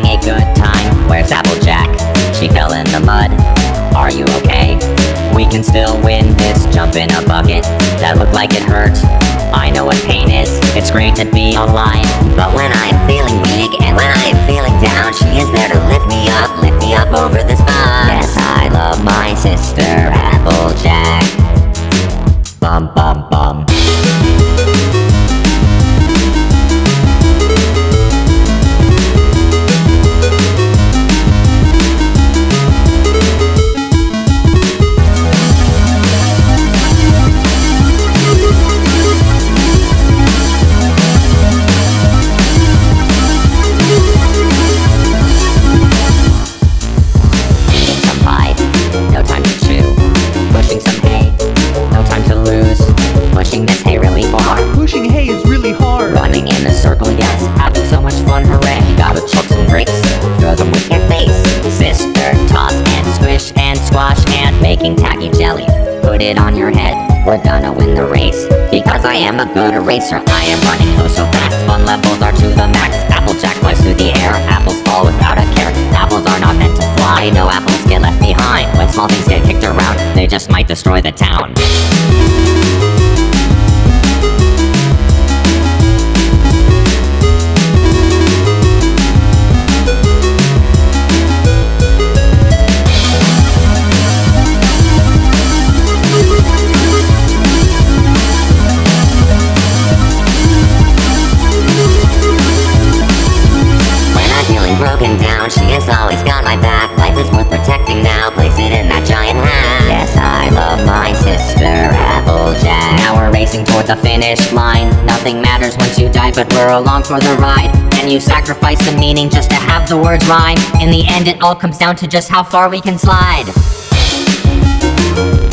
having a good time. Where's Applejack? She fell in the mud. Are you okay? We can still win this. Jump in a bucket. That looked like it hurt. I know what pain is. It's great to be alive. But when I'm feeling weak and when I'm feeling down, she is there to lift me up over this bump. Yes, I love my sister, Applejack. Bum bum bum. Pushing this hay really far. Pushing hay is really hard. Running in a circle, yes. Having so much fun, hooray. Gotta chuck some grapes. Throw them with your face. Sister, toss and squish and squash and making tacky jelly. Put it on your head. We're gonna win the race. Because I am a good eraser. I am running oh so fast. Fun levels are to the max. Applejack flies through the air. Apples fall without a care. Apples are not meant to fly. No apples get left behind. When small things get kicked around, they just might destroy the town. Broken down, she has always got my back. Life is worth protecting now, place it in that giant hat. Yes, I love my sister, Applejack. Now we're racing toward the finish line. Nothing matters once you die, but we're along for the ride. And you sacrifice the meaning just to have the words rhyme. In the end, it all comes down to just how far we can slide.